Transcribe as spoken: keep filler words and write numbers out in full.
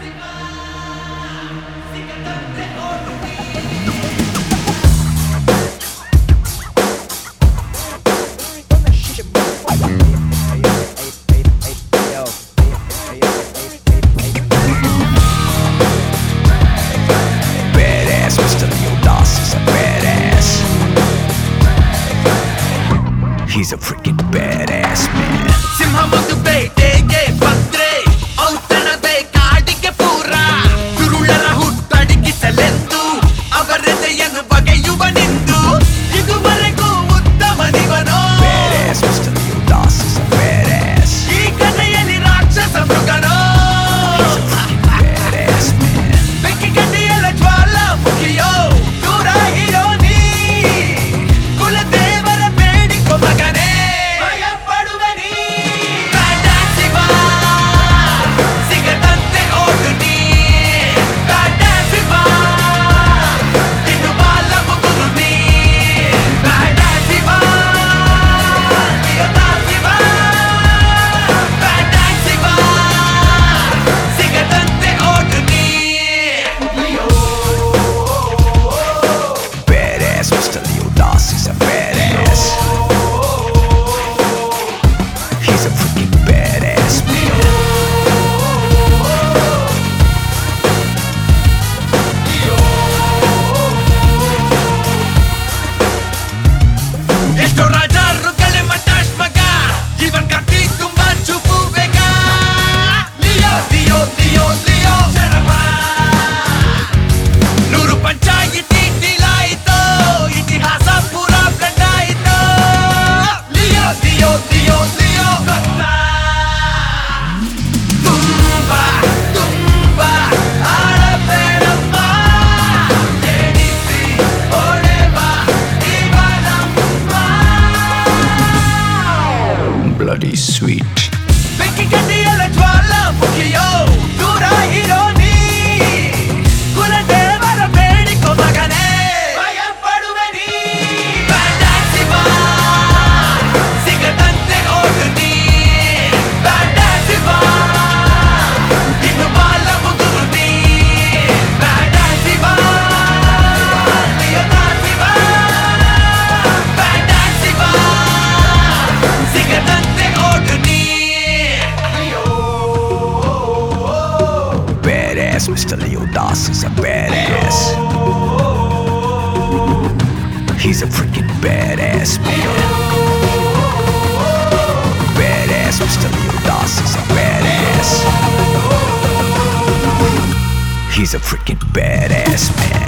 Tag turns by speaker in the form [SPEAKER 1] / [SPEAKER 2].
[SPEAKER 1] Badass, Mister Leo Das is a badass. He's a freaking badass man.
[SPEAKER 2] ಸಿಂಹಮೊಂದು ಬೇಟೆಗೆ ಬಂದ್ರೆ ಔತಣವೇ ಕಾಡಿಗೆ ಪೂರ ಕುರುಳರ ಹುಟ್ಟಡಗಿಸಲೆಂದು ಅವರೆದೆಯನ್ನು ಬಗೆಯುವನೆಂದು ಇದುವರೆಗೂ ಉತ್ತಮನಿವನೋ.
[SPEAKER 1] Badass, Mister Leo Das is a badass.
[SPEAKER 2] ಈ ಕಥೆಯಲ್ಲಿ ರಾಕ್ಷಸ ಮೃಗನೋ.
[SPEAKER 1] He's a freaking badass man.
[SPEAKER 2] ಬೆಂಕಿ ಗಡ್ಡೆಯಲ್ಲ ಜ್ವಾಲಾಮುಖಿಯೋ ದೂರ ಇರೋ ನೀ ಕುಲದೇವರ ಬೇಡಿಕೊ ಮಗನೇ ಭಯ ಪಡುವೆ ನೀ. ಬ್ಯಾಡಾಸ್ ಶಿವ ಸಿಗದಂತೆ ಓಡು ನೀ. ಬ್ಯಾಡಾಸ್ ಶಿವ ಇನ್ನು ಬಾಲ ಮುಗುರು ನೀ. ಬ್ಯಾಡಾಸ್ ಶಿವ ಸಿಗದಾಸ್ ಶಿವ. ಬ್ಯಾಡಾಸ್ ಶಿವ ಸಿಗದಂತೆ ಓಡು ನೀ.
[SPEAKER 1] Badass, Mister Leo Das is a badass. He's a freaking badass man.
[SPEAKER 2] ಎಷ್ಟೋ ರಾಜರುಗಳೇ ಮಟಾಶ್ ಮಗ ಇವನ್ ಕಟ್ಟಿ ತುಂಬಾ ಚುಪು ಬೇಗ. ಲಿಯೋ ಲಿಯೋ ಲಿಯೋ ಲಿಯೋ ಶರಮ ನೂರು ಪಂಚಾಯಿತಿ ಡೀಲಾಯಿತು ಇತಿಹಾಸ ಪೂರ ಬ್ಲಡ್ ಆಯಿತು. ಲಿಯೋ ಲಿಯೋ ಲಿಯೋ ಲಿಯೋ ಗೊತ್ತ ತುಂಬಾ ತುಂಬಾ ಆಡಬೇಡಮ್ಮ ಎಣಿಸಿ ಹೊಡೆವ ಇವನಮ್ಮ.
[SPEAKER 1] Bloody sweet.
[SPEAKER 2] ಬೆಂಕಿ ಗಡ್ಡೆಯಲ್ಲ ಜ್ವಾಲಾಮುಖಿಯೋ ದೂರ ಇರೋ ನೀ ಕುಲದೇವರ ಬೇಡಿಕೊ ಮಗನೇ ಭಯ ಪಡುವೆ ನೀ. ಬ್ಯಾಡಾಸ್ ಶಿವ ಸಿಗದಂತೆ ಓಡು ನೀ. ಬ್ಯಾಡಾಸ್ ಶಿವ ಇನ್ನು ಬಾಲ ಮುಗುರು ನೀ. ಬ್ಯಾಡಾಸ್ ಶಿವ ಸಿಗದಾಸ್ ಶಿವ. ಬ್ಯಾಡಾಸ್ ಶಿವ ಸಿಗದಂತೆ ಓಡು ನೀ.
[SPEAKER 1] Badass, Mister Leo Das is a badass. He's a freaking badass man. Badass, Mister Leo Das is a badass. He's a freaking badass man.